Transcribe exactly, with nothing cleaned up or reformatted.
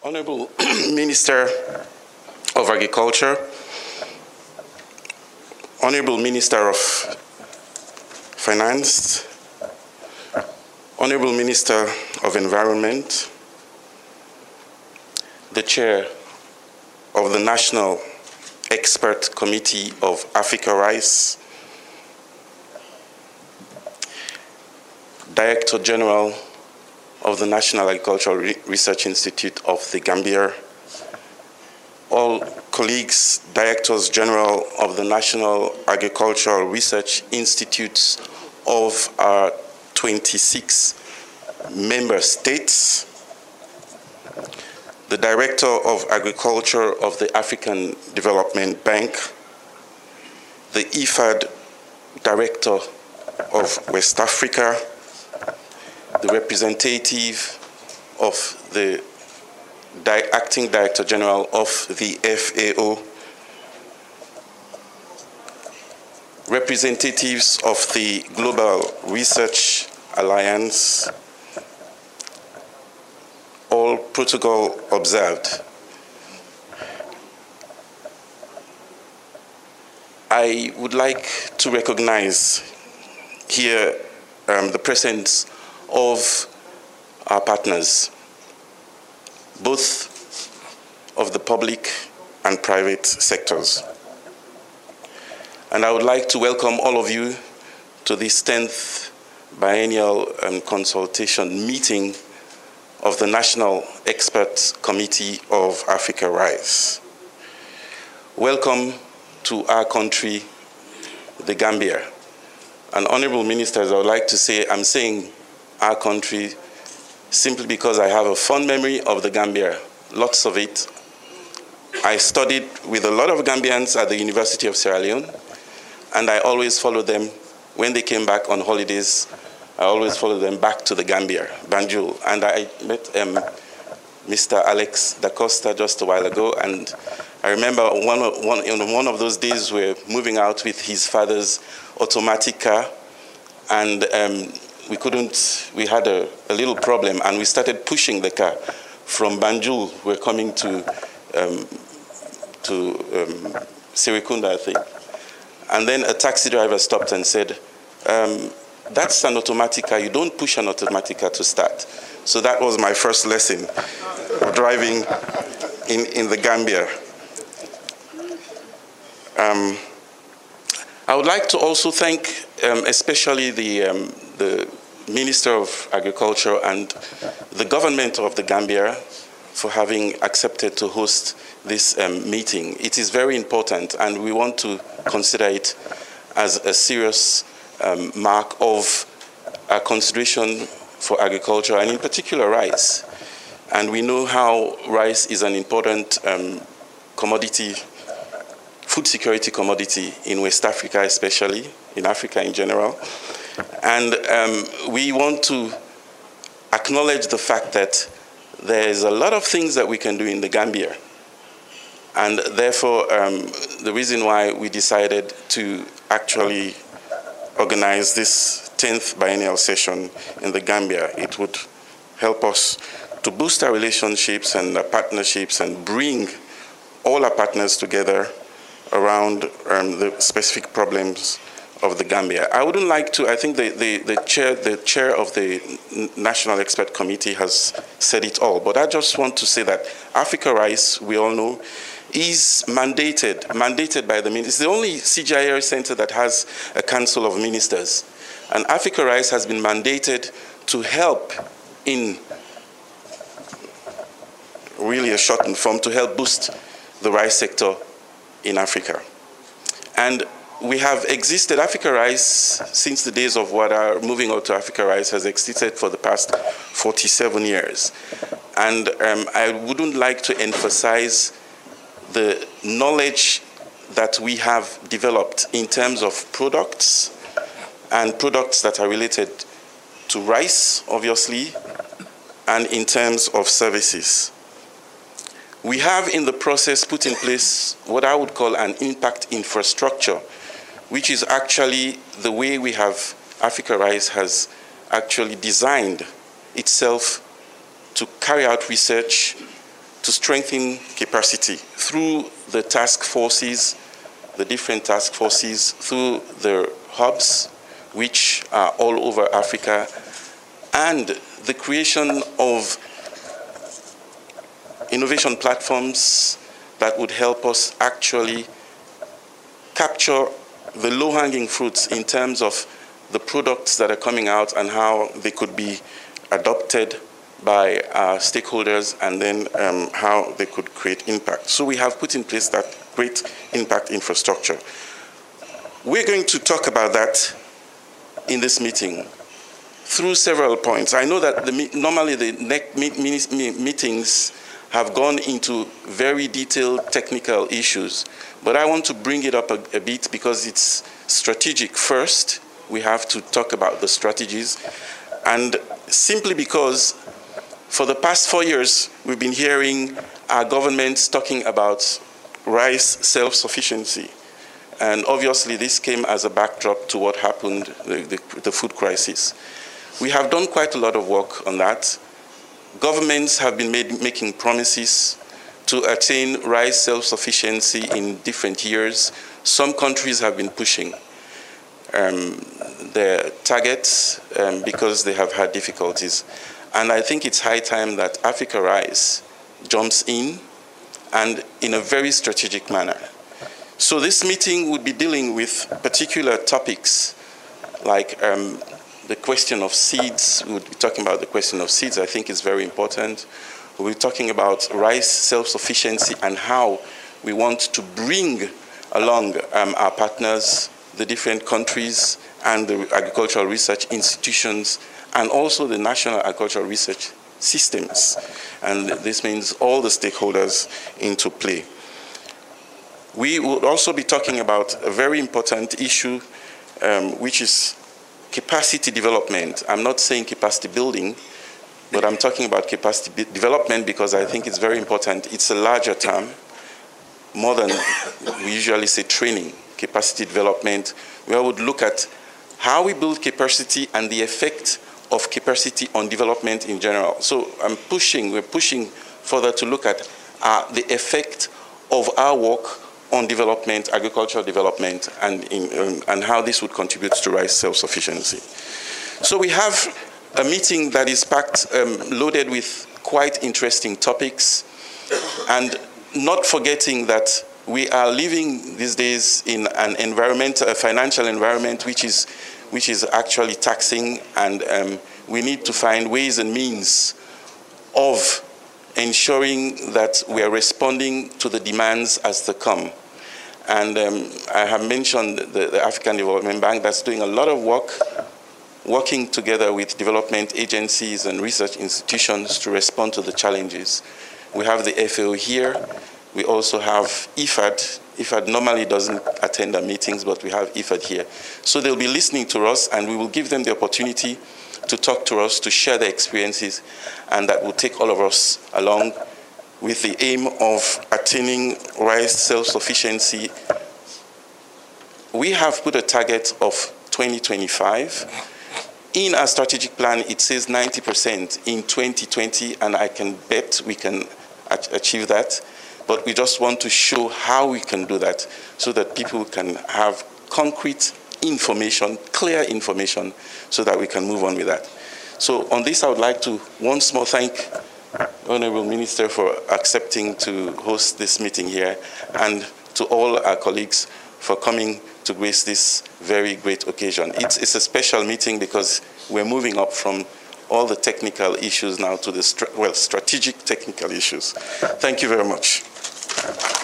Honorable Minister of Agriculture, Honorable Minister of Finance, Honorable Minister of Environment, the Chair of the National Expert Committee of Africa Rice, Director General of the National Agricultural Re Research Institute of the Gambia, all colleagues, Directors General of the National Agricultural Research Institutes of our twenty-six member states, the Director of Agriculture of the African Development Bank, the I F A D Director of West Africa, the representative of the Di- Acting Director General of the F A O, representatives of the Global Research Alliance, all protocol observed. I would like to recognize here um, the presence of our partners, both of the public and private sectors. And I would like to welcome all of you to this tenth biennial um, consultation meeting of the National Expert Committee of Africa Rice. Welcome to our country, the Gambia. And honorable ministers, I would like to say, I'm saying our country simply because I have a fond memory of the Gambia, lots of it. I studied with a lot of Gambians at the University of Sierra Leone, and I always followed them when they came back on holidays. I always followed them back to the Gambia, Banjul. And I met um, Mister Alex Da Costa just a while ago, and I remember one of, one, in one of those days we were moving out with his father's automatic car, and um, we couldn't, we had a, a little problem, and we started pushing the car from Banjul. We're coming to, um, to um, Sirikunda, I think. And then a taxi driver stopped and said, um, that's an automatic car. You don't push an automatic car to start. So that was my first lesson of driving in, in the Gambia. Um, I would like to also thank um, especially the, um, the Minister of Agriculture and the government of the Gambia for having accepted to host this um, meeting. It is very important, and we want to consider it as a serious um, mark of our consideration for agriculture, and in particular rice. And we know how rice is an important um, commodity, food security commodity in West Africa especially, in Africa in general. And um, we want to acknowledge the fact that there is a lot of things that we can do in the Gambia. And therefore, um, the reason why we decided to actually organize this tenth biennial session in the Gambia, it would help us to boost our relationships and our partnerships and bring all our partners together around um, the specific problems of the Gambia. I wouldn't like to, I think the, the, the, chair, the chair of the National Expert Committee has said it all, but I just want to say that Africa Rice, we all know, is mandated, mandated by the minister. It's the only C G I A R center that has a council of ministers. And Africa Rice has been mandated to help in really a shortened form, to help boost the rice sector in Africa. And we have existed, Africa Rice, since the days of WADA, moving out to Africa Rice has existed for the past forty-seven years. And um, I wouldn't like to emphasize the knowledge that we have developed in terms of products and products that are related to rice, obviously, and in terms of services. We have in the process put in place what I would call an impact infrastructure, which is actually the way we have, Africa Rice has actually designed itself to carry out research to strengthen capacity through the task forces, the different task forces, through the hubs, which are all over Africa, and the creation of innovation platforms that would help us actually capture the low-hanging fruits in terms of the products that are coming out and how they could be adopted by our stakeholders, and then um, how they could create impact. So we have put in place that great impact infrastructure. We're going to talk about that in this meeting through several points. I know that the, normally the next meetings have gone into very detailed technical issues, but I want to bring it up a, a bit because it's strategic first. We have to talk about the strategies, and simply because for the past four years, we've been hearing our governments talking about rice self-sufficiency. And obviously, this came as a backdrop to what happened, the, the, the food crisis. We have done quite a lot of work on that. Governments have been made, making promises to attain rice self-sufficiency in different years. Some countries have been pushing um, their targets um, because they have had difficulties. And I think it's high time that Africa Rice jumps in, and in a very strategic manner. So this meeting would be dealing with particular topics like um, the question of seeds. We would be talking about the question of seeds. I think it's very important. We'll be talking about rice self-sufficiency and how we want to bring along um, our partners, the different countries, and the agricultural research institutions, and also the national agricultural research systems. And this means all the stakeholders into play. We will also be talking about a very important issue, um, which is capacity development. I'm not saying capacity building, but I'm talking about capacity development because I think it's very important. It's a larger term, more than we usually say training. Capacity development, where I would look at how we build capacity and the effect of capacity on development in general. So I'm pushing, we're pushing further to look at uh, the effect of our work on development, agricultural development, and, in, um, and how this would contribute to rice self-sufficiency. So we have a meeting that is packed, um, loaded with quite interesting topics, and not forgetting that we are living these days in an environment, a financial environment, which is which is actually taxing, and um, we need to find ways and means of ensuring that we are responding to the demands as they come. And um, I have mentioned the, the African Development Bank that's doing a lot of work, working together with development agencies and research institutions to respond to the challenges. We have the F A O here. We also have I F A D. I F A D normally doesn't attend our meetings, but we have I F A D here. So they'll be listening to us, and we will give them the opportunity to talk to us, to share their experiences, and that will take all of us along with the aim of attaining rice self-sufficiency. We have put a target of twenty twenty-five. In our strategic plan, it says ninety percent in twenty twenty, and I can bet we can achieve that. But we just want to show how we can do that so that people can have concrete information, clear information, so that we can move on with that. So on this, I would like to once more thank the Honorable Minister for accepting to host this meeting here, and to all our colleagues for coming to grace this very great occasion. It's, it's a special meeting because we're moving up from all the technical issues now to the, well, strategic technical issues. Thank you very much.